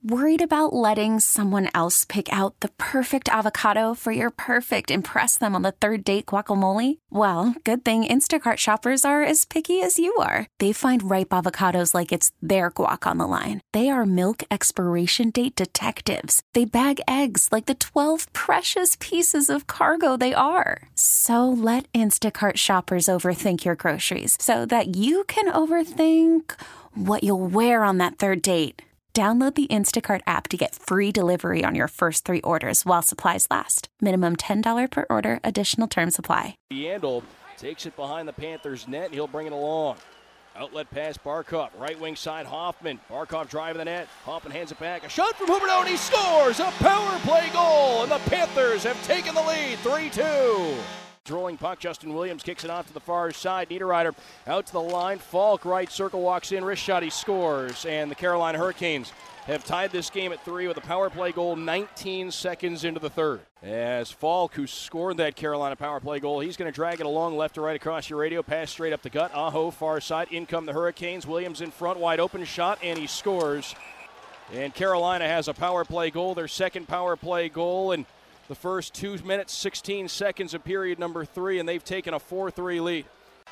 Worried about letting someone else pick out the perfect avocado for your perfect impress them on the third date guacamole? Well, good thing Instacart shoppers are as picky as you are. They find ripe avocados like it's their guac on the line. They are milk expiration date detectives. They bag eggs like the 12 precious pieces of cargo they are. So let Instacart shoppers overthink your groceries so that you can overthink what you'll wear on that third date. Download the Instacart app to get free delivery on your first 3 orders while supplies last. Minimum $10 per order. Additional terms apply. Yandel takes it behind the Panthers' net, and he'll bring it along. Outlet pass, Barkov. Right wing side, Hoffman. Barkov driving the net. Hoffman hands it back. A shot from Huberdeau, and he scores! A power play goal, and the Panthers have taken the lead, 3-2. Rolling puck, Justin Williams kicks it off to the far side. Niederreiter out to the line. Falk, right circle, walks in. Wrist shot, he scores. And the Carolina Hurricanes have tied this game at 3 with a power play goal 19 seconds into the third. As Falk, who scored that Carolina power play goal, he's going to drag it along left to right across your radio. Pass straight up the gut. Aho, far side. In come the Hurricanes. Williams in front, wide open shot, and he scores. And Carolina has a power play goal, their second power play goal, and the first 2 minutes, 16 seconds of period number 3, and they've taken a 4-3 lead.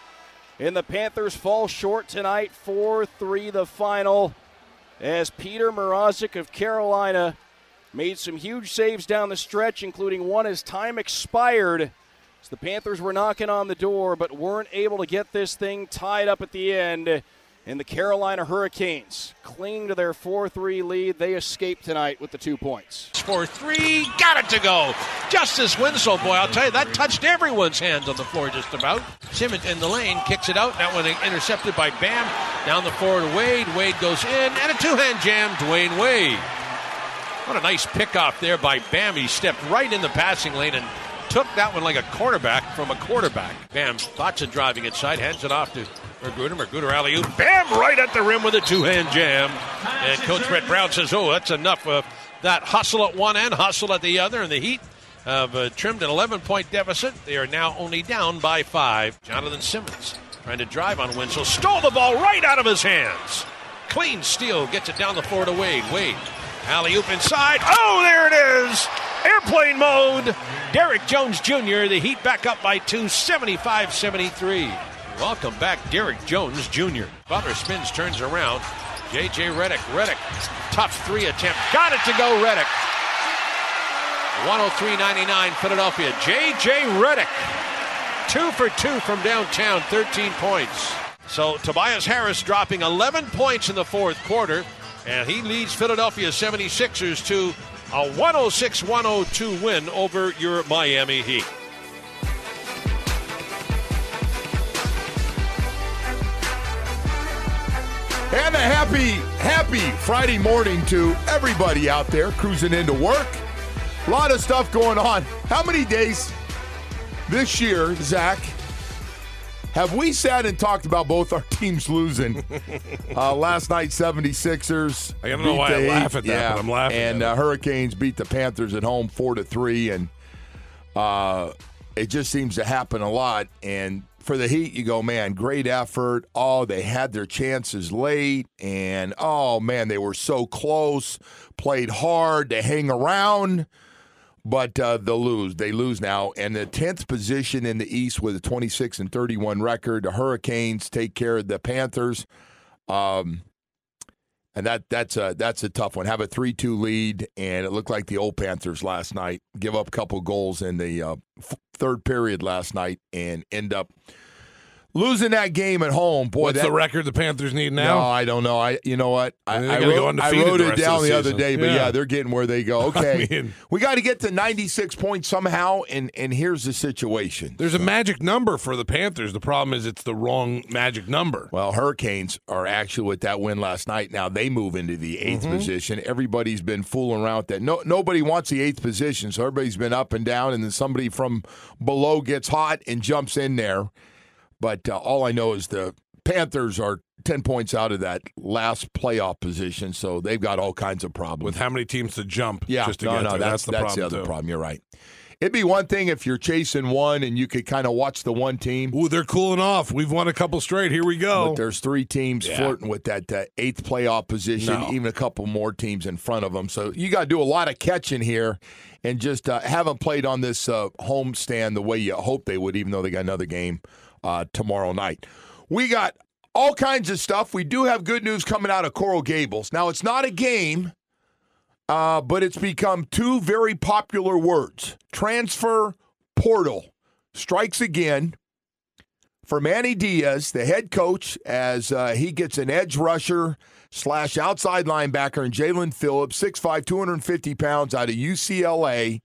And the Panthers fall short tonight, 4-3 the final, as Peter Mrazek of Carolina made some huge saves down the stretch, including one as time expired. So the Panthers were knocking on the door, but weren't able to get this thing tied up at the end. And the Carolina Hurricanes cling to their 4-3 lead. They escape tonight with the 2 points. 4-3, got it to go. Justice Winslow, boy, I'll tell you, that touched everyone's hands on the floor just about. Simmons in the lane, kicks it out. That one intercepted by Bam. Down the floor to Wade. Wade goes in, and a two-hand jam, Dwayne Wade. What a nice pickoff there by Bam. He stepped right in the passing lane and took that one like a quarterback from a quarterback. Bam, thoughts of driving inside, hands it off to Magruder alley-oop. Bam, right at the rim with a two-hand jam. And Coach Brett Brown says, that's enough of that hustle at one end, hustle at the other. And the Heat have trimmed an 11-point deficit. They are now only down by 5. Jonathan Simmons trying to drive on Winslow. Stole the ball right out of his hands. Clean steal, gets it down the floor to Wade. Wade, alley-oop inside. Oh, there it is. Airplane mode. Derek Jones Jr., the Heat back up by 2, 75-73. Welcome back, Derek Jones Jr. Butler spins, turns around. J.J. Redick, tough 3 attempt. Got it to go, Redick. 103-99 Philadelphia. J.J. Redick, 2 for 2 from downtown, 13 points. So Tobias Harris dropping 11 points in the fourth quarter, and he leads Philadelphia 76ers to a 106-102 win over your Miami Heat. And a happy Friday morning to everybody out there cruising into work. A lot of stuff going on. How many days this year, Zach, have we sat and talked about both our teams losing? Last night, 76ers. I don't know why I laugh at that, but I'm laughing. And Hurricanes beat the Panthers at home 4-3. And it just seems to happen a lot. And for the Heat, you go, man, great effort. Oh, they had their chances late. And, oh, man, they were so close. Played hard. They hang around. But they'll lose. They lose now. And the 10th position in the East with a 26-31 record. The Hurricanes take care of the Panthers. And that's a tough one. Have a 3-2 lead, and it looked like the old Panthers last night. Give up a couple goals in the third period last night and end up losing that game at home. Boy, what's the record the Panthers need now? No, I don't know. You know what? I wrote it down the other day, but yeah, they're getting where they go. Okay, we got to get to 96 points somehow, and here's the situation. There's a magic number for the Panthers. The problem is it's the wrong magic number. Well, Hurricanes are actually with that win last night. Now they move into the 8th position. Everybody's been fooling around with that. Nobody wants the 8th position, so everybody's been up and down, and then somebody from below gets hot and jumps in there. But all I know is the Panthers are 10 points out of that last playoff position, so they've got all kinds of problems. With how many teams to jump just to get there. That's the problem, other too. problem. You're right. It'd be one thing if you're chasing one and you could kind of watch the one team. Ooh, they're cooling off. We've won a couple straight. Here we go. But there's 3 teams flirting with that 8th playoff position, even a couple more teams in front of them. So you got to do a lot of catching here and just haven't played on this home stand the way you hope they would, even though they got another game tomorrow night. We got all kinds of stuff. We do have good news coming out of Coral Gables. Now, it's not a game. But it's become 2 very popular words. Transfer portal strikes again for Manny Diaz, the head coach, as he gets an edge rusher / outside linebacker in Jalen Phillips, 6'5", 250 pounds out of UCLA,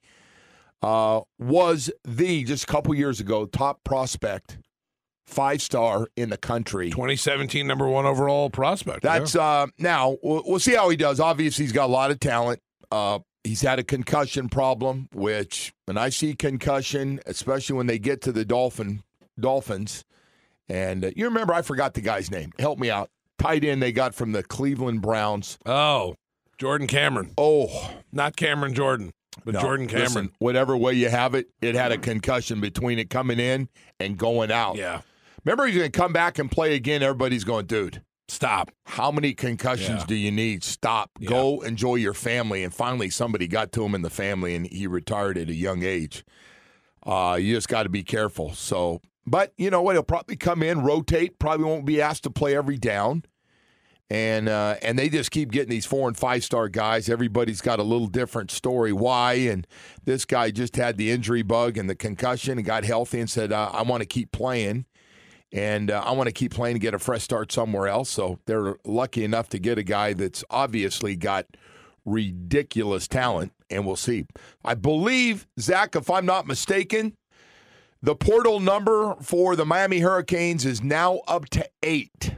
was just a couple years ago, top prospect, 5-star in the country. 2017 number 1 overall prospect. That's now we'll see how he does. Obviously, he's got a lot of talent. He's had a concussion problem, which when I see concussion, especially when they get to the Dolphins, and you remember, I forgot the guy's name. Help me out. Tight end they got from the Cleveland Browns. Oh, Jordan Cameron. Oh, not Cameron Jordan, but Jordan Cameron. Listen, whatever way you have it, it had a concussion between it coming in and going out. Yeah. Remember, he's going to come back and play again. Everybody's going, dude, stop. How many concussions do you need? Stop. Yeah. Go enjoy your family. And finally, somebody got to him in the family, and he retired at a young age. You just got to be careful. So, but you know what? He'll probably come in, rotate. Probably won't be asked to play every down. And they just keep getting these 4- and 5-star guys. Everybody's got a little different story why. And this guy just had the injury bug and the concussion and got healthy and said, I want to keep playing. And I want to keep playing and get a fresh start somewhere else. So they're lucky enough to get a guy that's obviously got ridiculous talent, and we'll see. I believe, Zach, if I'm not mistaken, the portal number for the Miami Hurricanes is now up to 8.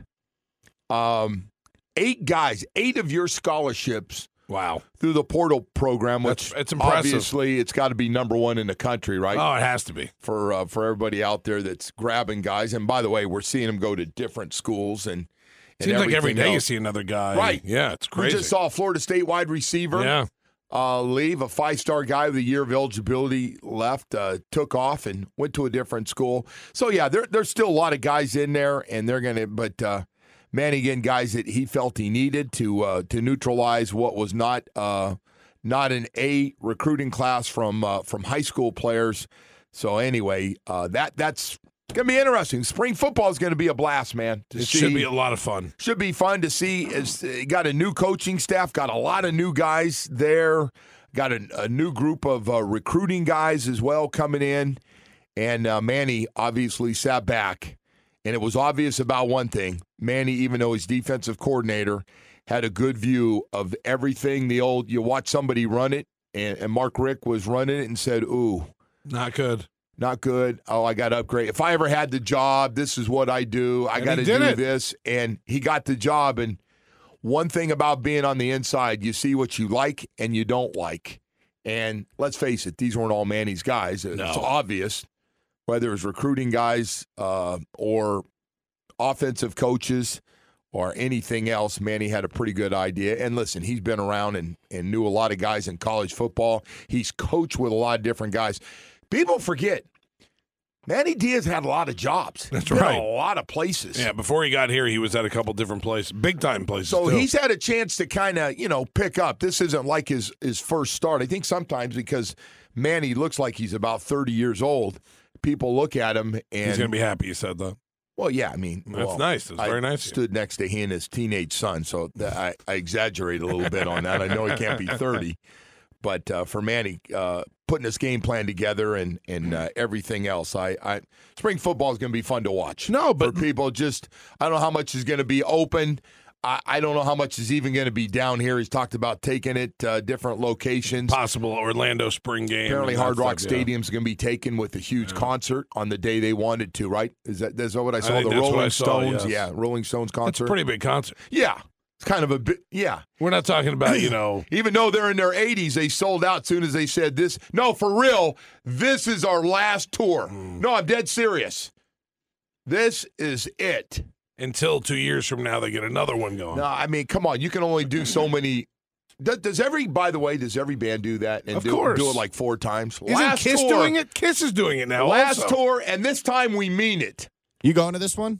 8 guys, 8 of your scholarships. Wow. Through the portal program, which it's impressive. Obviously it's got to be number 1 in the country, right? Oh, it has to be. For everybody out there that's grabbing guys. And by the way, we're seeing them go to different schools. And seems like every day you see another guy. Right. Yeah, it's crazy. We just saw a Florida State wide receiver leave, a 5-star guy with a year of eligibility left, took off and went to a different school. So, yeah, there's still a lot of guys in there, and they're going to – but Manny, again, guys that he felt he needed to neutralize what was not an A recruiting class from high school players. So anyway, that's going to be interesting. Spring football is going to be a blast, man. It should be a lot of fun. Should be fun to see. Got a new coaching staff, got a lot of new guys there, got a new group of recruiting guys as well coming in. And Manny obviously sat back. And it was obvious about one thing. Manny, even though he's defensive coordinator, had a good view of everything. You watch somebody run it, and Mark Richt was running it and said, ooh. Not good. Not good. Oh, I got to upgrade. If I ever had the job, this is what I do. I got to do this. And he got the job. And one thing about being on the inside, you see what you like and you don't like. And let's face it, these weren't all Manny's guys. It's obvious. Whether it's recruiting guys or offensive coaches or anything else, Manny had a pretty good idea. And listen, he's been around and knew a lot of guys in college football. He's coached with a lot of different guys. People forget, Manny Diaz had a lot of jobs. That's right. A lot of places. Yeah, before he got here, he was at a couple different places, big-time places. So too. He's had a chance to kind of, pick up. This isn't like his first start. I think sometimes because Manny looks like he's about 30 years old, people look at him and he's going to be happy you said that. Well, yeah, I mean. That's nice. That's very nice. I stood next to he and his teenage son, so I exaggerate a little bit on that. I know he can't be 30. But for Manny, putting his game plan together and everything else, spring football is going to be fun to watch. No, but for people, I don't know how much is going to be open. I don't know how much is even going to be down here. He's talked about taking it different locations. Possible Orlando spring game. Apparently Hard Rock Stadium's going to be taken with a huge concert on the day they wanted to, right? Is that what I saw? The Rolling Stones. Yes. Yeah, Rolling Stones concert. It's a pretty big concert. Yeah. It's kind of a bit, yeah. We're not talking about, Even though they're in their 80s, they sold out as soon as they said this. No, for real, this is our last tour. No, I'm dead serious. This is it. Until 2 years from now, they get another one going. No, I mean, come on. You can only do so many Does every band do that? And Of do course. it like 4 times? Isn't Kiss doing it? Kiss is doing it now. Last also. tour, and this time we mean it. You going to this one?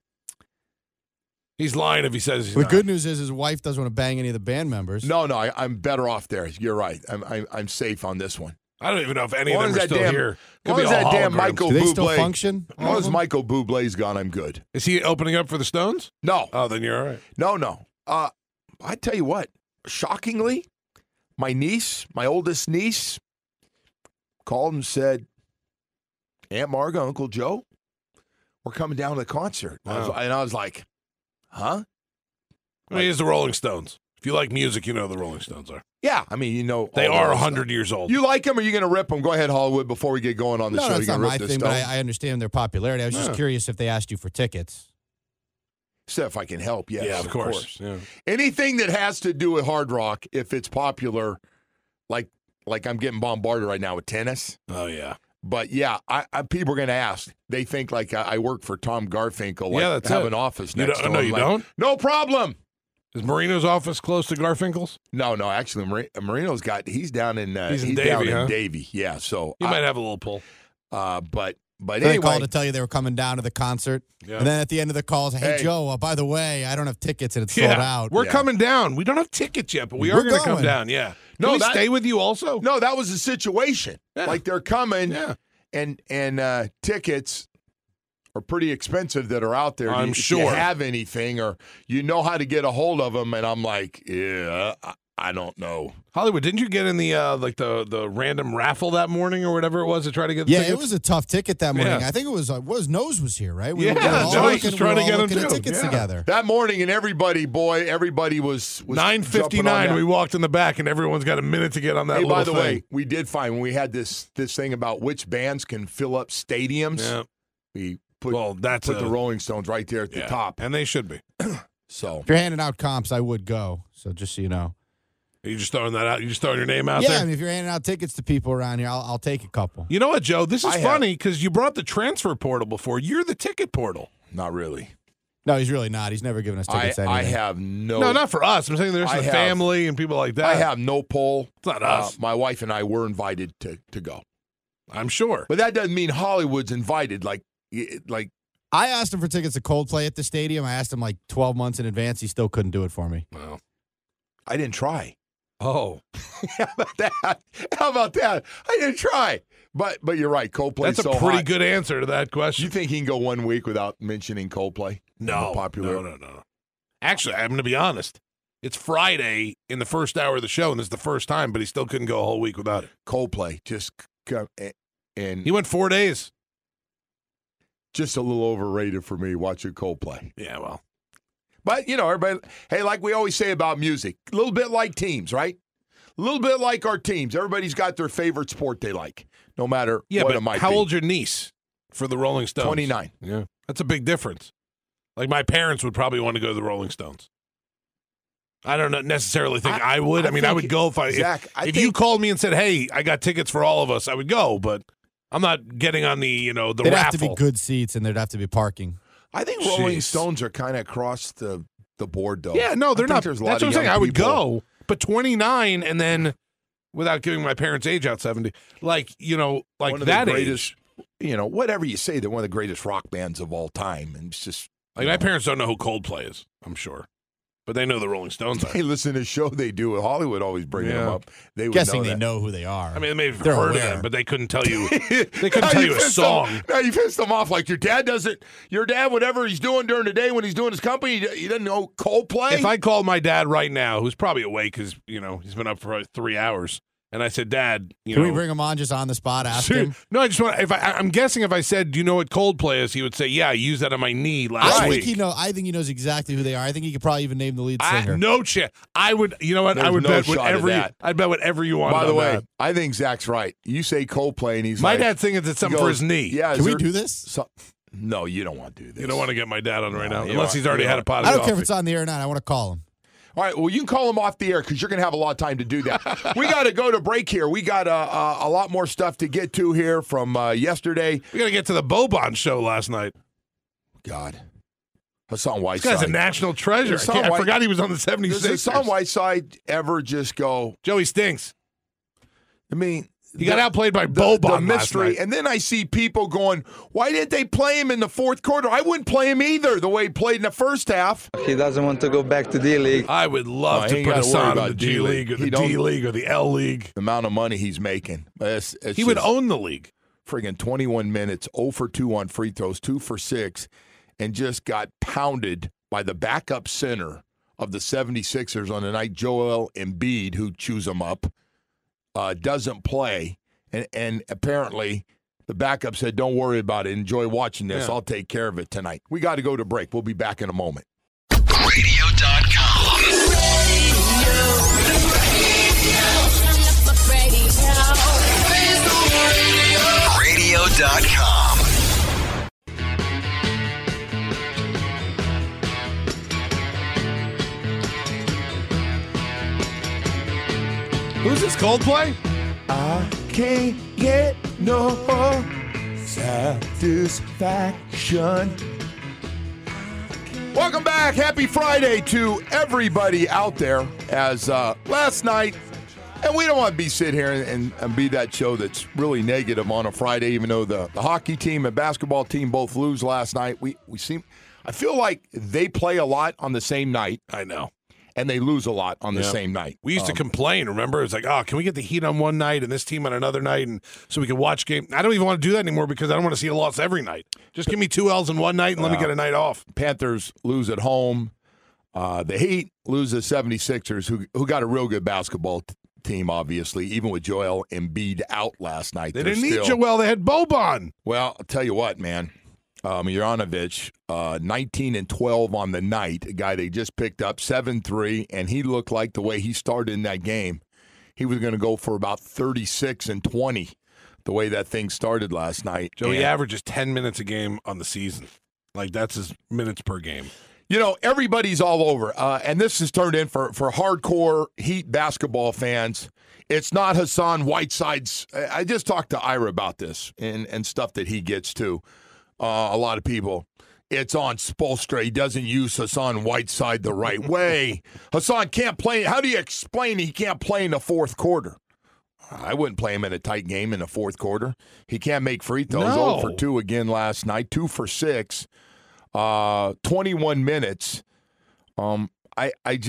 He's lying if he says he's The not. good news is his wife doesn't want to bang any of the band members. No, I'm better off there. You're right. I'm safe on this one. I don't even know if any of As long them are as that still damn- here. As Could long be as all that damn holograms. Michael Do they still Bublé, function? as long as Michael Bublé's gone, I'm good. Is he opening up for the Stones? No, Oh, then you're all right. no. I tell you what, shockingly, my oldest niece, called and said, Aunt Marga, Uncle Joe, we're coming down to the concert. Wow. I was like, huh? I mean, he's the Rolling Stones. If you like music, you know the Rolling Stones are. Yeah, I mean, They all are those 100 stuff. years old. You like them, or are you going to rip them? Go ahead, Hollywood, before we get going on the No, show. that's You not gonna my rip this thing, but Stone? I understand their popularity. I was just Yeah. curious if they asked you for tickets. So if I can help, yes, yeah, of course. Yeah. Anything that has to do with hard rock, if it's popular, like I'm getting bombarded right now with tennis. Oh, yeah. But yeah, I people are going to ask. They think like I work for Tom Garfinkel. Like Yeah, that's have it. an office You next don't- door. no, I'm you like, don't? No problem. Is Marino's office close to Garfinkel's? No. Actually, Marino's he's down in He's in down Davie, huh? in Davie. Yeah. So You might have a little pull. but They anyway, called to tell you they were coming down to the concert. Yeah. And then at the end of the call, hey, Hey. Joe, by the way, I don't have tickets and it's sold out. We're Yeah. coming down. We don't have tickets yet, but we are We're going to come going. down. Yeah. No, Can we that- stay with you also? no, that was the situation. Yeah. Like they're coming, Yeah. and tickets are pretty expensive that are out there. I'm If sure. you have anything, or you know how to get a hold of them, and I'm like, yeah, I don't know. Hollywood, didn't you get in the the random raffle that morning or whatever it was to try to get the Yeah, tickets? it was a tough ticket that morning. Yeah. I think it was Nose was here, right? Yeah, we were all Nose was looking, trying to we were get all him looking at too. tickets Yeah. together. That morning, and everybody was 9:59. We walked in the back, and everyone's got a minute to get on that Hey, little by the thing. way, we did find when we had this thing about which bands can fill up stadiums. Yeah. We put that's the Rolling Stones right there at the yeah. top. and they should be. So If you're handing out comps, I would go. So just so you know. Are you just throwing that out? You just throwing your name out Yeah, there? I mean, if you're handing out tickets to people around here, I'll take a couple. You know what, Joe? This is I have- funny because you brought the transfer portal before. You're the ticket portal. not really. No, he's really not. He's never given us tickets to I anything. have no. No, not for us. I'm saying there's I the have- family and people like that. I have no pull. It's not us. My wife and I were invited to go, I'm sure. but that doesn't mean Hollywood's invited. Like I asked him for tickets to Coldplay at the stadium. I asked him like 12 months in advance. He still couldn't do it for me. Well, I didn't try. oh, How about that? How about that? I didn't try. But you're right. Coldplay's that's a so pretty hot. good answer to that Do question. you think he can go 1 week without mentioning Coldplay? No, popular. no. Actually, I'm going to be honest. It's Friday in the first hour of the show, and this is the first time, but he still couldn't go a whole week without it. Coldplay just come and He went 4 days. just a little overrated for me watching Coldplay. Yeah, well. But everybody. Hey, like we always say about music, a little bit like teams, right? A little bit like our teams. Everybody's got their favorite sport they like, no matter Yeah, what but it might how be. old's your niece for the Rolling Stones? 29. Yeah, that's a big difference. Like my parents would probably want to go to the Rolling Stones. I don't necessarily think I would. I mean, I think- would go if Zach, if you called me and said, "Hey, I got tickets for all of us," I would go. But I'm not getting on the the There'd raffle. have to be good seats and there'd have to be parking. I think Rolling Jeez. Stones are kind of across the board, though. Yeah, no, I they're think not. There's That's a lot what I'm of saying. young I would people. go, but 29 and then without giving my parents' age out 70, like like One of that the greatest, age. Whatever you say, they're one of the greatest rock bands of all time, and it's just Like my parents don't know who Coldplay is. I'm sure, but they know the Rolling Stones are. they listen to the show they do. Hollywood always bringing them Yeah. up. They would Guessing know they that. know who they are. I mean, they may have They're heard of aware. them, but they couldn't tell you. They couldn't Now tell you you a pissed song. them- Now you pissed them off like your dad doesn't. Your dad, whatever he's doing during the day when he's doing his company, he doesn't know Coldplay. If I called my dad right now, who's probably awake because he's been up for 3 hours, and I said, "Dad, Can we bring him on just on the spot? Ask him. No, I just want. I'm guessing if I said, "Do you know what Coldplay is?" He would say, "Yeah, I used that on my knee last I week." think he knows exactly who they are. I think he could probably even name the lead singer. No chance. I would. You know what? I There's would no bet shot of whatever. that. I'd bet whatever you want. By the on way, that. I think Zach's right. You say Coldplay, and he's My like, dad's thinking it's something he for goes, his knee. Yeah, Can we do this? No, you don't want to do this. You don't want to get my dad on right now, you unless don't- he's already you had a don't- pot of I don't coffee. care if it's on the air or not. I want to call him. All right, well, you can call him off the air because you're going to have a lot of time to do that. We got to go to break here. We got a lot more stuff to get to here from yesterday. We got to get to the Bobon show last night. God. Hassan Whiteside. This guy's a national treasure. I forgot he was on the 76ers. Does Hassan Whiteside ever just go, Joey stinks? I mean, he got outplayed by Boban the last mystery. night. And then I see people going, why didn't they play him in the fourth quarter? I wouldn't play him either, the way he played in the first half. He doesn't want to go back to D-League. I would love to put Hassan in the G League or the D League or the L League. The amount of money he's making. He would own the league. Friggin' 21 minutes, 0 for 2 on free throws, 2 for 6, and just got pounded by the backup center of the 76ers on the night Joel Embiid, who chews him up, doesn't play. And apparently the backup said, don't worry about it. Enjoy watching this. I'll take care of it tonight. We got to go to break. We'll be back in a moment. Radio.com. Radio.com. Who's this, Coldplay? I can't get no satisfaction. Welcome back. Happy Friday to everybody out there. As last night, and we don't want to be sit here and be that show that's really negative on a Friday, even though the hockey team and basketball team both lose last night. I feel like they play a lot on the same night. I know. And they lose a lot on the same night. We used to complain, remember? It's like, can we get the Heat on one night and this team on another night, and so we can watch game? I don't even want to do that anymore because I don't want to see a loss every night. Just give me 2 L's in one night and let me get a night off. Panthers lose at home. The Heat lose the 76ers, who got a real good basketball team, obviously, even with Joel Embiid out last night. They didn't need Joel. They had Boban. Well, I'll tell you what, man. Juranovic, 19 and 12 on the night, a guy they just picked up, 7-3, and he looked like the way he started in that game, he was going to go for about 36 and 20, the way that thing started last night. Joey averages 10 minutes a game on the season. Like, that's his minutes per game. You know, everybody's all over, and this has turned in for hardcore Heat basketball fans. It's not Hassan Whiteside's. I just talked to Ira about this and stuff that he gets too. A lot of people, it's on Spoelstra. He doesn't use Hassan Whiteside the right way. Hassan can't play. How do you explain he can't play in the fourth quarter? I wouldn't play him in a tight game in the fourth quarter. He can't make free throws. No. 0 for 2 again last night. 2 for 6. 21 minutes. I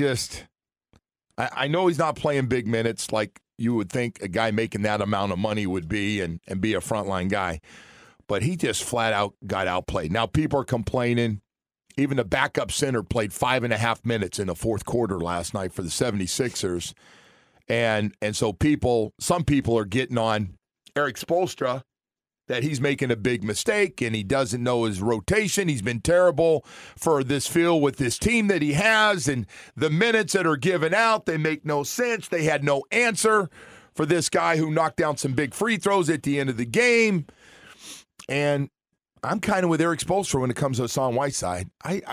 know he's not playing big minutes like you would think a guy making that amount of money would be and be a frontline guy. But he just flat out got outplayed. Now people are complaining. Even the backup center played 5.5 minutes in the fourth quarter last night for the 76ers. And so some people are getting on Eric Spoelstra that he's making a big mistake and he doesn't know his rotation. He's been terrible for this field with this team that he has, and the minutes that are given out, they make no sense. They had no answer for this guy who knocked down some big free throws at the end of the game. And I'm kind of with Eric Spoelstra when it comes to Hassan Whiteside.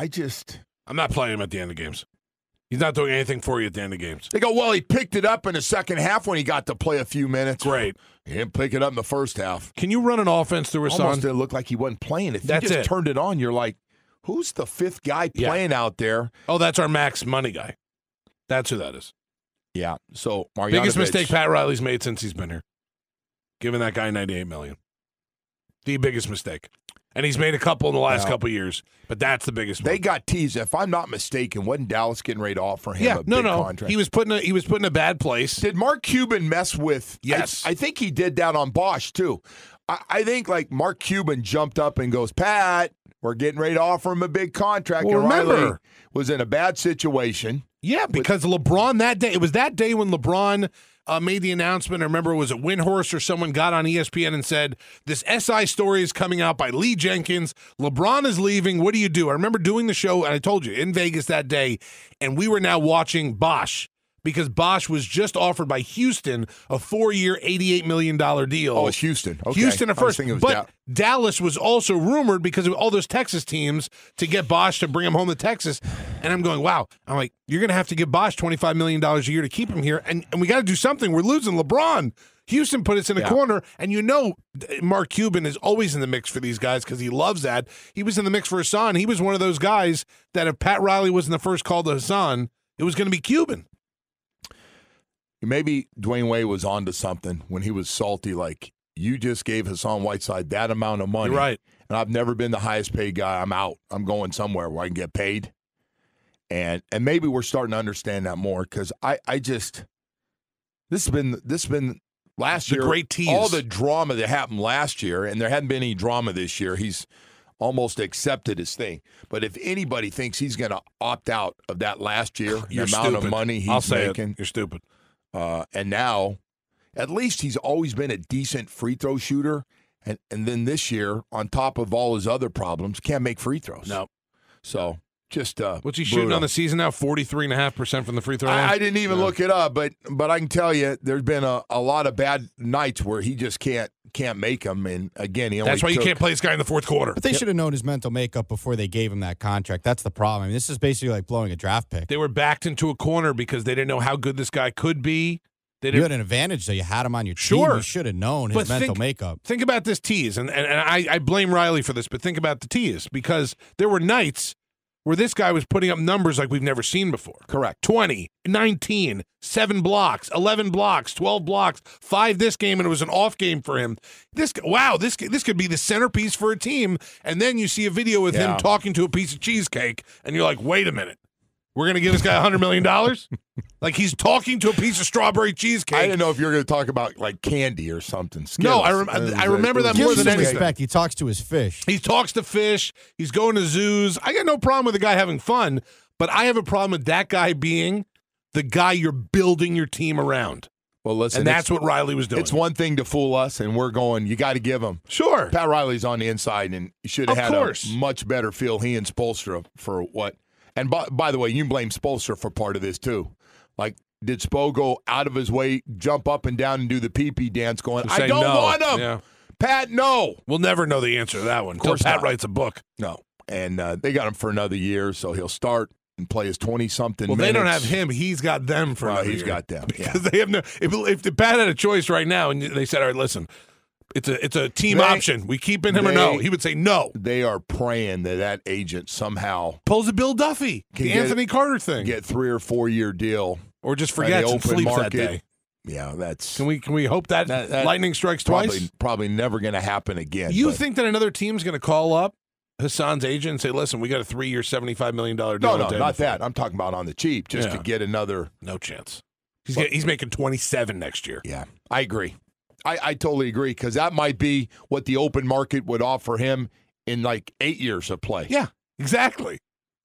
I'm not playing him at the end of games. He's not doing anything for you at the end of games. They go, well, he picked it up in the second half when he got to play a few minutes. Great. He didn't pick it up in the first half. Can you run an offense through Hassan? Almost didn't look like he wasn't playing. If you just turned it on, you're like, who's the fifth guy playing out there? Oh, that's our max money guy. That's who that is. Yeah. So, Marjanovic. Biggest mistake Pat Riley's made since he's been here. Giving that guy $98 million. The biggest mistake. And he's made a couple in the last couple of years, but that's the biggest one. They got teased. If I'm not mistaken, wasn't Dallas getting ready to offer him a big contract? He was put in a bad place. Did Mark Cuban mess with? Yes. I think he did that on Bosch, too. I think, like, Mark Cuban jumped up and goes, Pat, we're getting ready to offer him a big contract. Well, and remember, Riley was in a bad situation. Yeah, because LeBron that day, it was that day when LeBron made the announcement. I remember it was a Windhorst or someone got on ESPN and said, this SI story is coming out by Lee Jenkins. LeBron is leaving. What do you do? I remember doing the show, and I told you, in Vegas that day, and we were now watching Bosch because Bosch was just offered by Houston a 4-year, $88 million deal. Oh, it's Houston. Okay. Houston at first. But Dallas was also rumored because of all those Texas teams to get Bosch to bring him home to Texas. And I'm going, wow. I'm like, you're going to have to give Bosch $25 million a year to keep him here. And we got to do something. We're losing LeBron. Houston put us in a corner, and Mark Cuban is always in the mix for these guys because he loves that. He was in the mix for Hassan. He was one of those guys that if Pat Riley wasn't the first call to Hassan, it was going to be Cuban. Maybe Dwayne Wade was onto something when he was salty, like, you just gave Hassan Whiteside that amount of money. You're right. And I've never been the highest paid guy. I'm out. I'm going somewhere where I can get paid. And maybe we're starting to understand that more because I just this has been last year. The great tease. All the drama that happened last year, and there hadn't been any drama this year. He's almost accepted his thing. But if anybody thinks he's going to opt out of that last year, the amount of money he's making, you're stupid. And now, at least he's always been a decent free throw shooter. And then this year, on top of all his other problems, can't make free throws. No. So just what's he shooting on the season now? 43.5% from the free throw line? I didn't even look it up, but I can tell you there's been a lot of bad nights where he just can't make them. And again, that's why you can't play this guy in the fourth quarter. But they should have known his mental makeup before they gave him that contract. That's the problem. I mean, this is basically like blowing a draft pick. They were backed into a corner because they didn't know how good this guy could be. You had an advantage, though. You had him on your team. You should have known his mental makeup. Think about this tease, and I blame Riley for this, but think about the tease because there were nights where this guy was putting up numbers like we've never seen before. Correct. 20, 19, 7 blocks, 11 blocks, 12 blocks, 5 this game, and it was an off game for him. This could be the centerpiece for a team, and then you see a video with him talking to a piece of cheesecake, and you're like, wait a minute. We're going to give this guy $100 million? Like he's talking to a piece of strawberry cheesecake. I didn't know if you were going to talk about like candy or something. Skittles. No, I remember that more than anything. Respect. He talks to his fish. He talks to fish. He's going to zoos. I got no problem with the guy having fun, but I have a problem with that guy being the guy you're building your team around. Well, listen, and that's what Riley was doing. It's one thing to fool us, and we're going, you got to give him. Sure. Pat Riley's on the inside, and he should have had a much better feel, he and Spoelstra, for what. And by the way, you can blame Spoelstra for part of this, too. Like, did Spo go out of his way, jump up and down and do the pee-pee dance going, I don't want him. Yeah. Pat, no. We'll never know the answer to that one until Pat writes a book. No. And they got him for another year, so he'll start and play his 20-something minutes. They don't have him. He's got them for another year. He's got them, because they have no. If the Pat had a choice right now and they said, all right, listen, it's a team option. We keeping him or no? He would say no. They are praying that agent somehow pulls a Bill Duffy, the Anthony Carter thing, get 3 or 4 year deal, or just forgets and sleeps market. That day. Yeah, that's. Can we hope that lightning strikes twice? Probably never going to happen again. You think that another team's going to call up Hassan's agent and say, "Listen, we got a 3-year, $75 million deal"? No, not that. I'm talking about on the cheap, just to get another. No chance. He's making 27 next year. Yeah, I agree. I totally agree because that might be what the open market would offer him in like 8 years of play. Yeah, exactly.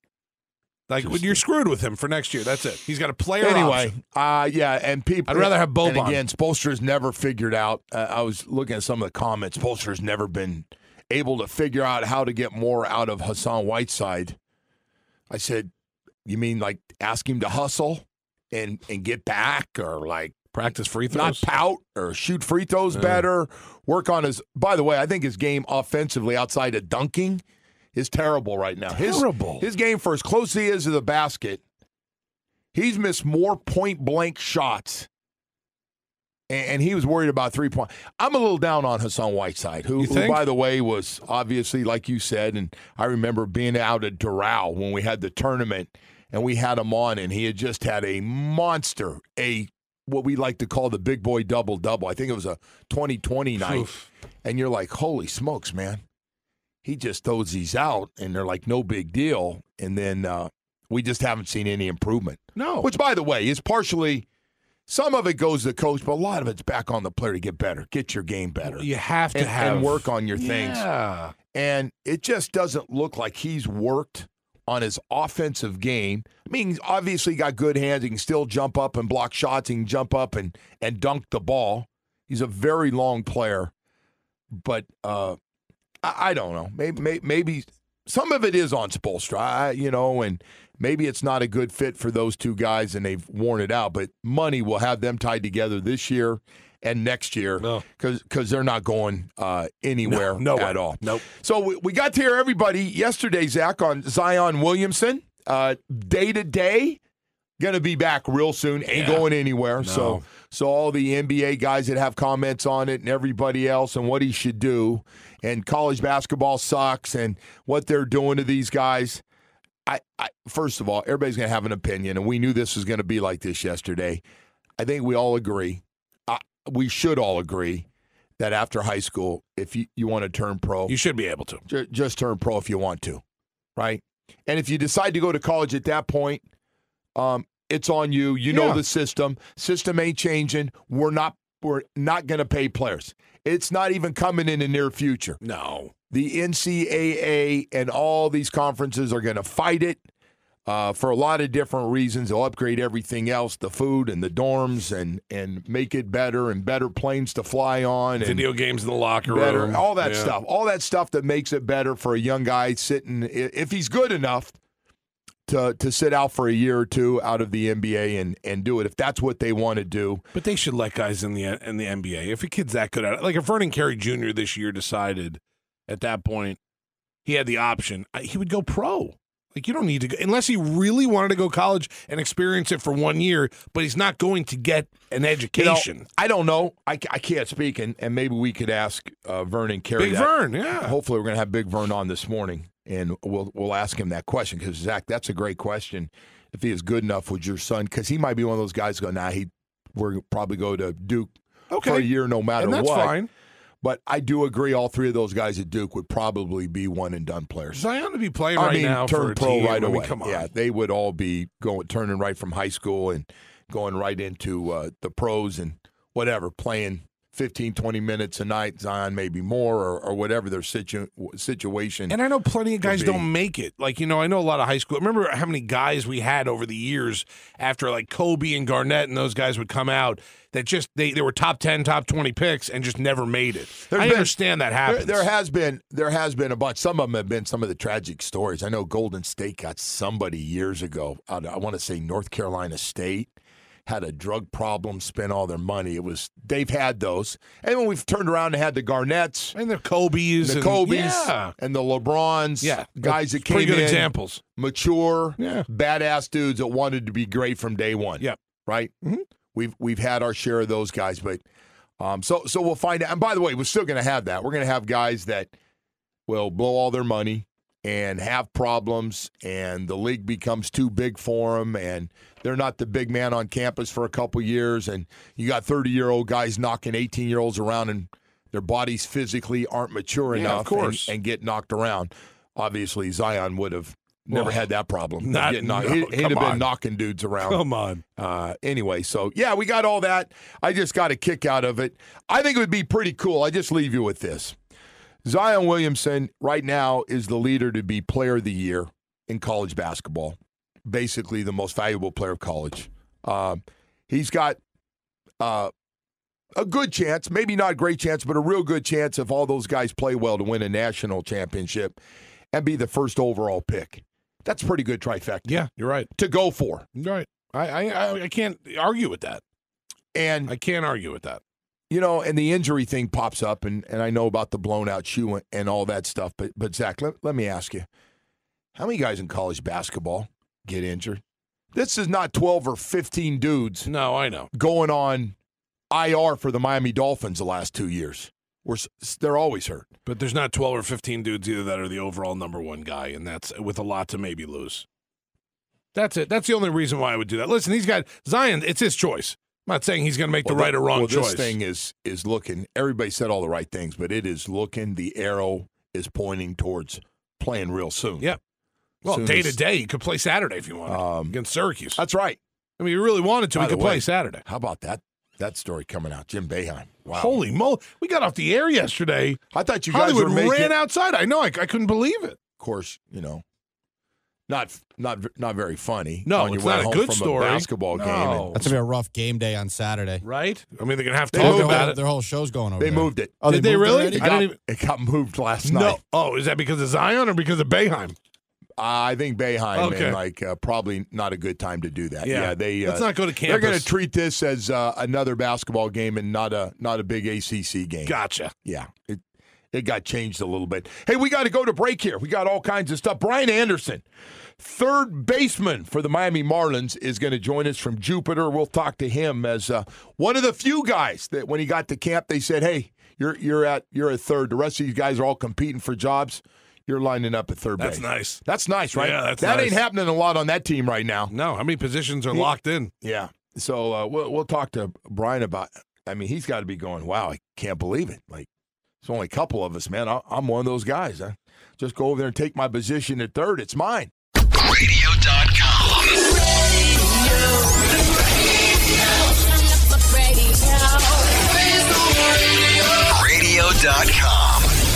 Like when you're screwed with him for next year. That's it. He's got a player option. And people. I'd rather have Boban. And again, Spoelstra's never figured out. I was looking at some of the comments. Spoelstra's never been able to figure out how to get more out of Hassan Whiteside. I said, you mean like ask him to hustle and get back, or like practice free throws, not pout, or shoot free throws better, work on his. By the way, I think his game offensively outside of dunking is terrible right now. His game for as close as he is to the basket, he's missed more point blank shots, and he was worried about 3-point. I'm a little down on Hassan Whiteside, who by the way was obviously, like you said, and I remember being out at Doral when we had the tournament and we had him on, and he had just had a monster, what we like to call the big boy double-double. I think it was a 20-20 night. Oof. And you're like, holy smokes, man. He just throws these out, and they're like, no big deal. And then we just haven't seen any improvement. No. Which, by the way, is partially – some of it goes to the coach, but a lot of it's back on the player to get better, get your game better. You have to and work on your things. Yeah. And it just doesn't look like he's worked on his offensive game. I mean, obviously got good hands. He can still jump up and block shots. He can jump up and dunk the ball. He's a very long player. But I don't know. Maybe some of it is on Spoelstra, and maybe it's not a good fit for those two guys, and they've worn it out. But money will have them tied together this year and next year because they're not going anywhere at all. Nope. So we got to hear everybody yesterday, Zach, on Zion Williamson. Day-to-day, going to be back real soon. Ain't going anywhere. No. So all the NBA guys that have comments on it and everybody else and what he should do, and college basketball sucks and what they're doing to these guys. I first of all, everybody's going to have an opinion, and we knew this was going to be like this yesterday. I think we all agree. We should all agree that after high school, if you want to turn pro, you should be able to. Just turn pro if you want to, right? And if you decide to go to college at that point, it's on you. You know the system. System ain't changing. We're not going to pay players. It's not even coming in the near future. No. The NCAA and all these conferences are going to fight it for a lot of different reasons. They'll upgrade everything else, the food and the dorms, and make it better and better planes to fly on. Video games in the locker room. All that Yeah. stuff. All that stuff that makes it better for a young guy sitting, if he's good enough, to sit out for a year or two out of the NBA and do it, if that's what they want to do. But they should let guys in the NBA. If a kid's that good at it. Like if Vernon Carey Jr. this year decided at that point he had the option, he would go pro. Like you don't need to go, unless he really wanted to go college and experience it for 1 year, but he's not going to get an education. I don't know. I can't speak, and maybe we could ask Vernon Carey. Big Vern, yeah. Hopefully we're going to have Big Vern on this morning. And we'll ask him that question because, Zach, that's a great question. If he is good enough with your son, because he might be one of those guys go, we're probably go to Duke for a year no matter what. And that's fine. But I do agree all three of those guys at Duke would probably be one-and-done players. Zion to be playing now turn for a pro team. right away. Come on. Yeah, they would all be turning right from high school and going right into the pros and whatever, playing 15, 20 minutes a night, Zion maybe more, or whatever their situation. And I know plenty of guys don't make it. Like, I know a lot of high school. Remember how many guys we had over the years after like Kobe and Garnett and those guys would come out that just they were top 10, top 20 picks and just never made it. I understand that happens. There has been a bunch. Some of them have been some of the tragic stories. I know Golden State got somebody years ago out of, I want to say North Carolina State. Had a drug problem, spent all their money. They've had those. And when we've turned around and had the Garnetts. And the Kobe's. And the LeBrons. Yeah. Guys that came pretty good in. Examples. Mature. Yeah. Badass dudes that wanted to be great from day one. Yep. Right? Mm-hmm. We've had our share of those guys. But so we'll find out. And by the way, we're still going to have that. We're going to have guys that will blow all their money and have problems, and the league becomes too big for them, and they're not the big man on campus for a couple years, and you got 30-year-old guys knocking 18-year-olds around, and their bodies physically aren't mature enough of course. And get knocked around. Obviously, Zion would have never had that problem. He'd have been knocking dudes around. Come on. Anyway, so, yeah, we got all that. I just got a kick out of it. I think it would be pretty cool. I just leave you with this. Zion Williamson right now is the leader to be player of the year in college basketball, basically the most valuable player of college. He's got a good chance, maybe not a great chance, but a real good chance if all those guys play well to win a national championship and be the first overall pick. That's a pretty good trifecta. Yeah, you're right. To go for. You're right. I can't argue with that. And I can't argue with that. And the injury thing pops up, and I know about the blown-out shoe and all that stuff. But Zach, let me ask you, how many guys in college basketball get injured? This is not 12 or 15 dudes. No, I know. Going on IR for the Miami Dolphins the last 2 years. They're always hurt. But there's not 12 or 15 dudes either that are the overall number one guy, and that's with a lot to maybe lose. That's it. That's the only reason why I would do that. Listen, he's got Zion. It's his choice. I'm not saying he's going to make the right or wrong choice. This thing is looking, everybody said all the right things, but it is looking, the arrow is pointing towards playing real soon. Yep. Well, day to day, he could play Saturday if you wanted against Syracuse. That's right. I mean, he really wanted to. He could play Saturday. How about that story coming out? Jim Boeheim. Wow. Holy moly. We got off the air yesterday. I thought you guys Hollywood were making... ran outside. I know. I couldn't believe it. Of course, not very funny. No, on your it's way not a home good from story. A basketball game. And That's going to be a rough game day on Saturday. Right? I mean, they're going to have to talk about it. Their whole show's going over They there. moved it. Oh, Did they really? It got moved last night. No. Oh, is that because of Zion or because of Boeheim? I think Boeheim, Okay. and probably not a good time to do that. Yeah, let's not go to campus. They're going to treat this as another basketball game and not a big ACC game. Gotcha. Yeah, it got changed a little bit. Hey, we got to go to break here. We got all kinds of stuff. Brian Anderson, third baseman for the Miami Marlins, is going to join us from Jupiter. We'll talk to him as one of the few guys that when he got to camp, they said, hey, you're at third. The rest of these guys are all competing for jobs. You're lining up at third base. That's nice. That's nice, right? Yeah, that's that nice. ain't happening a lot on that team right now. No, how many positions are locked in? Yeah. So we'll talk to Brian about. I mean, he's got to be going, wow, I can't believe it. Like, it's only a couple of us, man. I'm one of those guys. Huh? Just go over there and take my position at third. It's mine. Radio.com. Radio.com.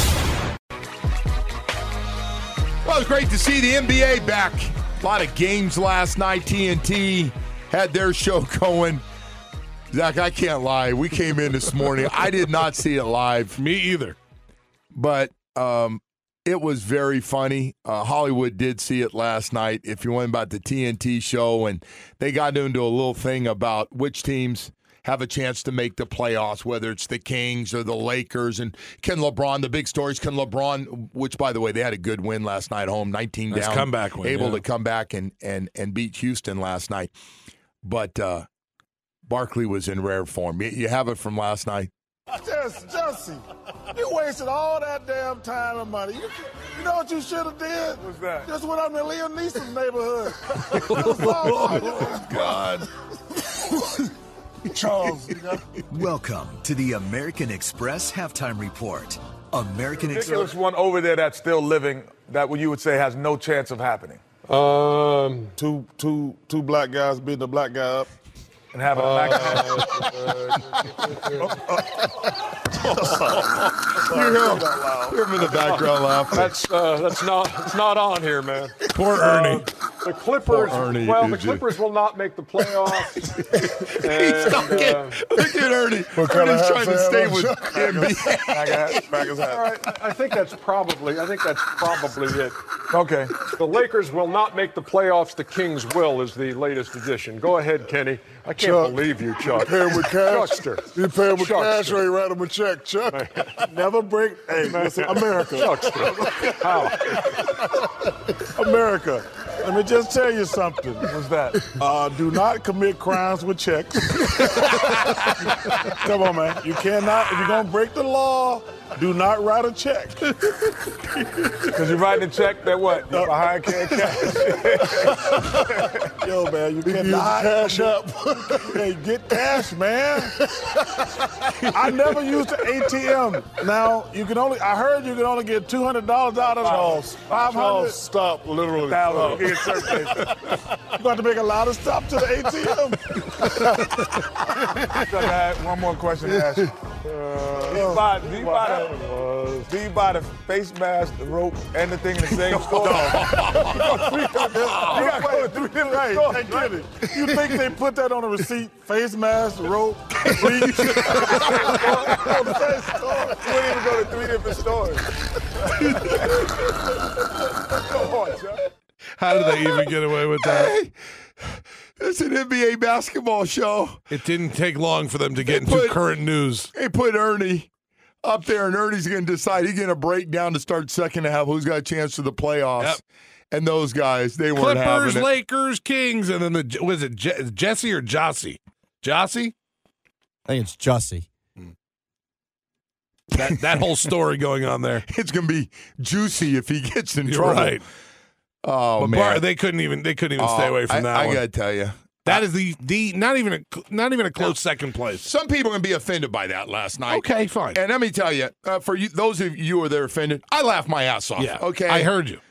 Well, it was great to see the NBA back. A lot of games last night. TNT had their show going. Zach, I can't lie. We came in this morning. I did not see it live. Me either. But it was very funny. Hollywood did see it last night. If you went about the TNT show, and they got into a little thing about which teams have a chance to make the playoffs, whether it's the Kings or the Lakers. And can LeBron, the big stories, can LeBron, which, by the way, they had a good win last night home, 19 Nice down. comeback win, able yeah. to come back and beat Houston last night. But Barkley was in rare form. You have it from last night. Jesse, you wasted all that damn time and money. You know what you should have did? What's that? Just went up in Liam Neeson's neighborhood. Oh, God. Charles, you know? Welcome to the American Express Halftime Report. American Ridiculous Express. one over there that's still living that you would say has no chance of happening. Two black guys beating a black guy up. And having a black You hear him in the background laughing. It's not on here, man. Poor Ernie. The Clippers. Ernie, Well, the dude. Clippers will not make the playoffs. Look at Ernie. Ernie's trying to stay with NBA. All right, I think that's probably it. Okay. The Lakers will not make the playoffs. The Kings will is the latest edition. Go ahead, Kenny. I can't Chuck, believe you, Chuck. You pay him with cash. Chuckster. You pay him with cash Chuckster. or you write him a check, Chuck. Never break. Hey, listen, America. Chuckster. How? America. Let me just tell you something. What's that? Do not commit crimes with checks. Come on, man. You cannot. If you're going to break the law, do not write a check. Because you're writing a check that what? Behind cash. Yo, man, you cannot. Cash up. Hey, get cash, man. I never used an ATM. Now, I heard you can only get $200 out of Charles, $500. Charles, Stop, literally. Stop. You're going to make a lot of stop to the ATM. Chuck, I had one more question to ask you. Do you buy the face mask, the rope, and the thing in the same store? You got to go to 3 different Right, stores, I get it. You think they put that on a receipt? Face mask, rope, bleach? You wouldn't even go to 3 different stores. Come on, Chuck. How did they even get away with that? Hey, it's an NBA basketball show. It didn't take long for them to get into current news. They put Ernie up there, and Ernie's going to decide he's going to break down to start second half who's got a chance to the playoffs. Yep. And those guys, they weren't Clippers, having it. Lakers, Kings, and then was it Jesse or Jossie? Jossie? I think it's Jussie. That whole story going on there. It's going to be juicy if he gets in You're trouble. right. Oh, But man. they couldn't even stay away from that I one. got to tell you. That is the not even a close second place. Some people are going to be offended by that last night. Okay, fine. And let me tell you, for you, those of you who are there offended, I laughed my ass off. Yeah, Okay. I heard you.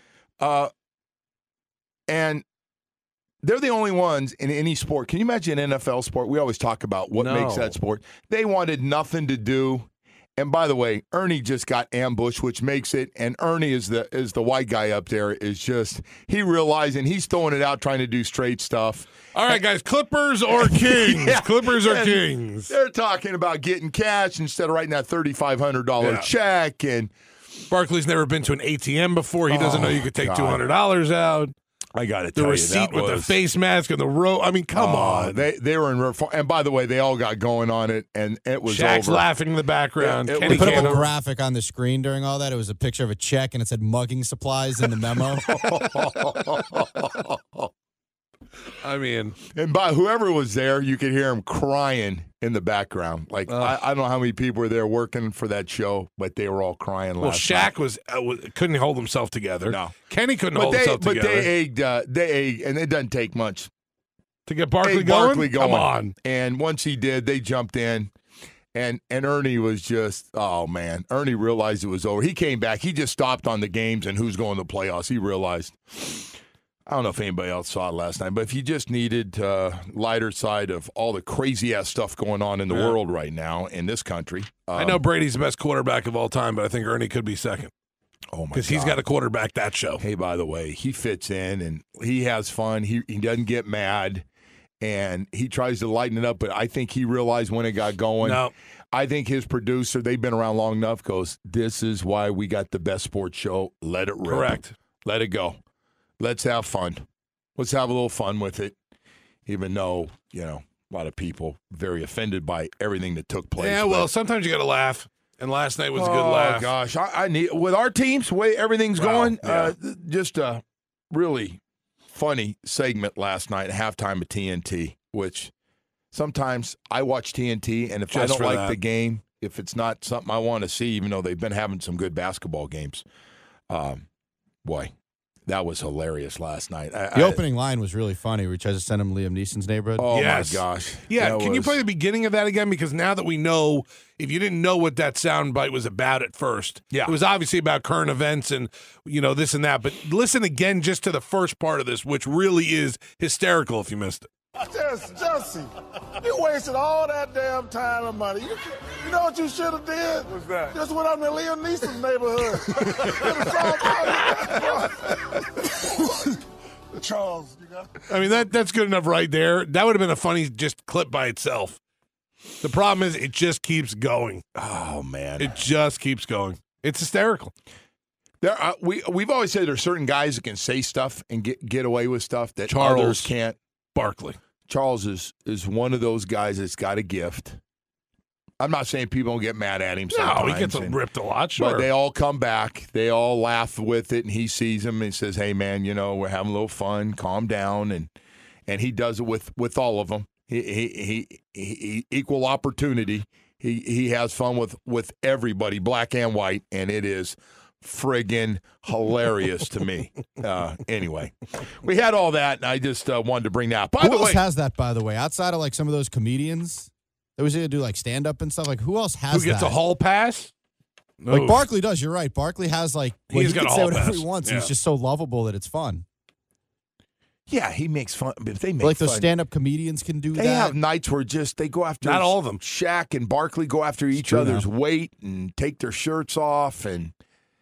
And they're the only ones in any sport. Can you imagine NFL sport? We always talk about what makes that sport. They wanted nothing to do. And by the way, Ernie just got ambushed, which makes it. And Ernie is the white guy up there. Is just he realizing he's throwing it out, trying to do straight stuff. All right, guys, Clippers or Kings? Yeah. Clippers or And Kings? They're talking about getting cash instead of writing that $3,500 check. And Barkley's never been to an ATM before. He doesn't know you could take $200 out. I got to The tell you, receipt that with the was- face mask and the row. I mean, come on. They were in real fun. And by the way, they all got going on it, and it was Shaq's over. laughing in the background. It Kenny They put up can't a over- graphic on the screen during all that. It was a picture of a check, and it said mugging supplies in the memo. I mean, And by whoever was there, you could hear him crying in the background. Like I don't know how many people were there working for that show, but they were all crying. well, last Shaq night. couldn't hold himself together. No. Kenny couldn't But hold himself they together. egged, and it doesn't take much. To get Barkley Egged going? Barkley going. Come on. And once he did, they jumped in. And Ernie was just, oh, man. Ernie realized it was over. He came back. He just stopped on the games and who's going to the playoffs. He realized. I don't know if anybody else saw it last night, but if you just needed lighter side of all the crazy-ass stuff going on in the world right now in this country. I know Brady's the best quarterback of all time, but I think Ernie could be second. Oh, my God. Because he's got to quarterback that show. Hey, by the way, he fits in and he has fun. He doesn't get mad. And he tries to lighten it up, but I think he realized when it got going. No. I think his producer, they've been around long enough, goes, this is why we got the best sports show. Let it rip. Correct. Let it go. Let's have fun. Let's have a little fun with it, even though, a lot of people very offended by everything that took place. Yeah, well, sometimes you got to laugh. And last night was a good laugh. Oh, gosh. I need, with our teams, the way everything's going, just a really funny segment last night, halftime of TNT, which sometimes I watch TNT, and if I Just don't for like that. the game, if it's not something I want to see, even though they've been having some good basketball games, boy, that was hilarious last night. The opening line was really funny. We tried to send him Liam Neeson's neighborhood. Oh, Yes. my gosh. Yeah, That can you was- play the beginning of that again? Because now that we know, if you didn't know what that soundbite was about at first, Yeah. it was obviously about current events and, this and that. But listen again just to the first part of this, which really is hysterical if you missed it. Jesse, you wasted all that damn time and money. You know what you should have did? What's that? Just went up to Liam Neeson's neighborhood. Charles, you got I mean, that's good enough right there. That would have been a funny just clip by itself. The problem is it just keeps going. Oh, man. It just keeps going. It's hysterical. There, we've always said there's certain guys that can say stuff and get away with stuff that Charles others can't. Barkley. Charles is one of those guys that's got a gift. I'm not saying people don't get mad at him No, sometimes. he gets ripped a lot, sure. But they all come back. They all laugh with it, and he sees them and says, hey, man, we're having a little fun. Calm down. And he does it with all of them. He equal opportunity. He has fun with everybody, black and white, and it is friggin' hilarious to me. Anyway, we had all that, and I just wanted to bring that up. By Who the else way, has that, by the way? Outside of, some of those comedians that was going to do, stand-up and stuff, who else has Who gets that? a hall pass? Like, Barkley does, you're right. Barkley has, he He's got can a say hall whatever pass. he wants. Yeah. He's just so lovable that it's fun. yeah, he makes fun. If they make Like those fun, stand-up comedians can do they that. have nights where they go after. Not all of them. Shaq and Barkley go after each true other's now. weight and take their shirts off, and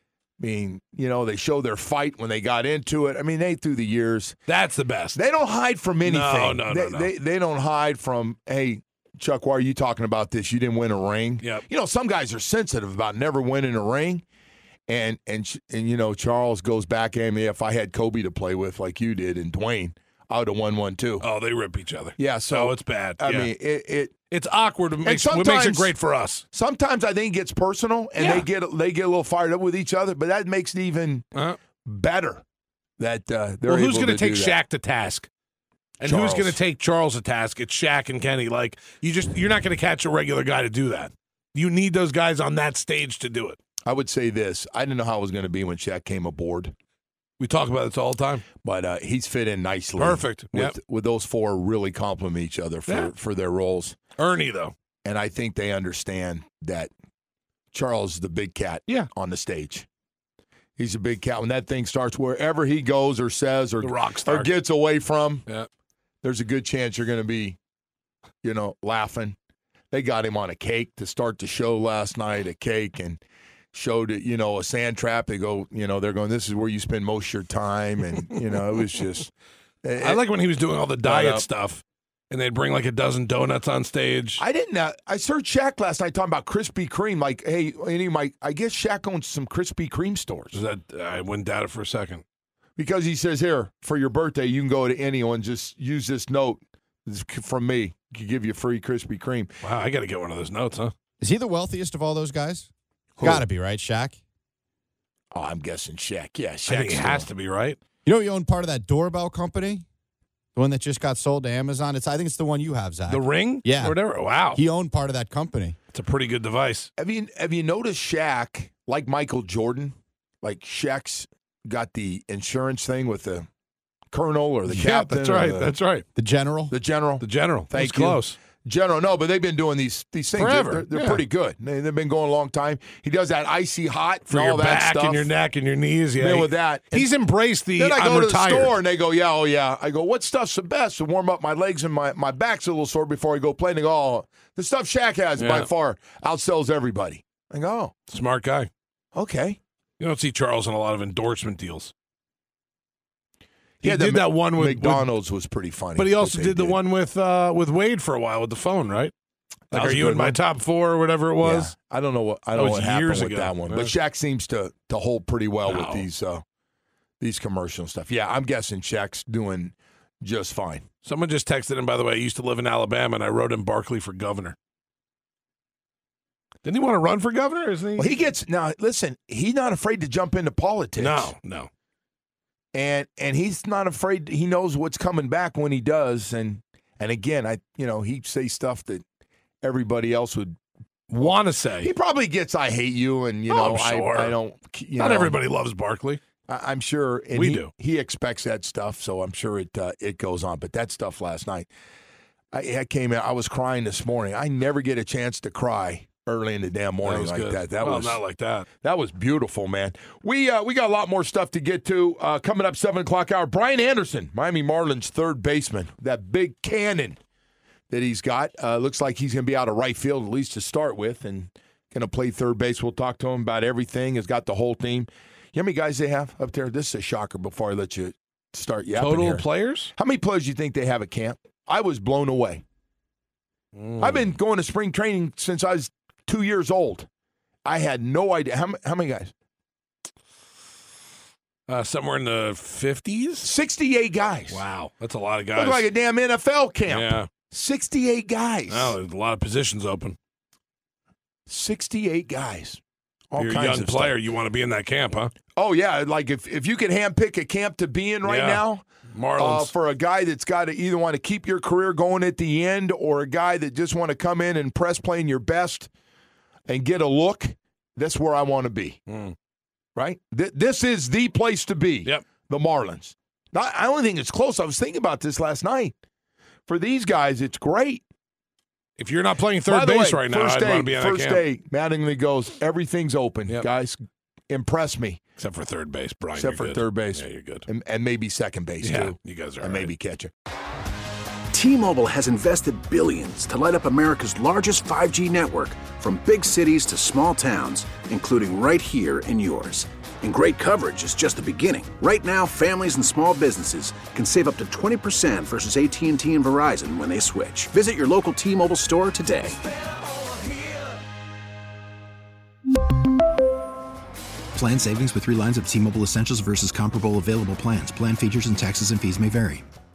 they show their fight when they got into it. I mean, they through the years. That's the best. They don't hide from anything. No. They don't hide from, hey, Chuck, why are you talking about this? You didn't win a ring. Yep. Some guys are sensitive about never winning a ring. And Charles goes back at me, if I had Kobe to play with like you did and Dwayne, I would have won one too. Oh, they rip each other. Yeah, so it's bad. I Yeah. mean, it's awkward. What makes it sometimes- great for us. sometimes I think it gets personal and Yeah. they get a little fired up with each other, but that makes it even better that they're Well, who's able going to take do that. Shaq to task? And Charles. who's going to take Charles to task? It's Shaq and Kenny. You're not going to catch a regular guy to do that. You need those guys on that stage to do it. I would say this. I didn't know how it was going to be when Shaq came aboard, We talk about this all the time. but he's fit in nicely. Perfect. Yep. With those four really complement each other for their roles. Ernie, though. And I think they understand that Charles is the big cat on the stage. He's a big cat. When that thing starts, wherever he goes or says or The rock star. or gets away from, Yeah. there's a good chance you're going to be, laughing. They got him on a cake to start the show last night, a cake, and showed it, a sand trap. They go, they're going, this is where you spend most of your time. And, it was just. I like when he was doing all the diet stuff, and they'd bring a dozen donuts on stage. I didn't. I searched Shaq last night talking about Krispy Kreme. Like, hey, I guess Shaq owns some Krispy Kreme stores. I wouldn't doubt it for a second. Because he says, here, for your birthday, you can go to anyone. Just use this note from me. He can give you free Krispy Kreme. Wow, I got to get one of those notes, huh? Is he the wealthiest of all those guys? Got to be, right, Shaq? Oh, I'm guessing Shaq. Yeah, Shaq. I think he has to be, right? You know, you own part of that doorbell company? The one that just got sold to Amazon? I think it's the one you have, Zach. The Ring? Yeah. Or whatever. Wow. He owned part of that company. It's a pretty good device. Have you noticed Shaq, like Michael Jordan, like Shaq's got the insurance thing with the colonel or the captain? That's right. That's right. The general? The general. The general. Thank That's you. Close. General, no, but they've been doing these things forever. They're pretty good. They've been going a long time. He does that icy hot for and your all that back stuff. and your neck and your knees. Yeah, with that. He's embraced the. Then I go I'm to retired. the store and they go, yeah, oh yeah. I go, what stuff's the best to warm up my legs and my back's a little sore before I go play? And they go, oh, the stuff Shaq has by far outsells everybody. I go, oh, smart guy. Okay. You don't see Charles in a lot of endorsement deals. He Yeah, did that one with McDonald's was pretty funny. But he also did the one with Wade for a while with the phone, right? Like, are you in my top 4 or whatever it was? Yeah. I don't know what happened years with ago. that one. Yeah. But Shaq seems to hold pretty well with these commercial stuff. Yeah, I'm guessing Shaq's doing just fine. Someone just texted him, by the way, I used to live in Alabama, and I wrote in Barkley for governor. Didn't he want to run for governor? Isn't he? Well, listen, he's not afraid to jump into politics. No. And he's not afraid. He knows what's coming back when he does. And again, he says stuff that everybody else would want to say. He probably gets "I hate you," and I'm sure. I don't. Not everybody loves Barkley. I'm sure, and we do. He expects that stuff, so I'm sure it goes on. But that stuff last night, I came in. I was crying this morning. I never get a chance to cry early in the damn morning like good. that. That well, was not like that. That was beautiful, man. We got a lot more stuff to get to coming up 7:00 hour. Brian Anderson, Miami Marlins third baseman, that big cannon that he's got. Looks like he's going to be out of right field at least to start with, and going to play third base. We'll talk to him about everything. Has got the whole team. You know how many guys they have up there? This is a shocker before I let you start yapping Total here. players? How many players do you think they have at camp? I was blown away. I've been going to spring training since I was 2 years old. I had no idea. How many guys? Somewhere in the 50s? 68 guys. Wow. That's a lot of guys. Looked like a damn NFL camp. Yeah. 68 guys. No, there's a lot of positions open. 68 guys. All You're a kinds young of player. stuff. You want to be in that camp, huh? Oh, yeah. Like if you could handpick a camp to be in right now, Marlins. for a guy that's got to either want to keep your career going at the end or a guy that just want to come in and press playing your best and get a look, that's where I want to be. Right? This is the place to be. Yep. The Marlins. I don't think it's close. I was thinking about this last night. For these guys, it's great. If you're not playing third base right now, I'd want to be in that camp. First day, Mattingly goes, everything's open. Guys, impress me. Except for third base, Brian. Except for third base. Yeah, you're good. And maybe second base, too. You guys are and maybe catcher. T-Mobile has invested billions to light up America's largest 5G network, from big cities to small towns, including right here in yours. And great coverage is just the beginning. Right now, families and small businesses can save up to 20% versus AT&T and Verizon when they switch. Visit your local T-Mobile store today. Plan savings with 3 lines of T-Mobile Essentials versus comparable available plans. Plan features and taxes and fees may vary.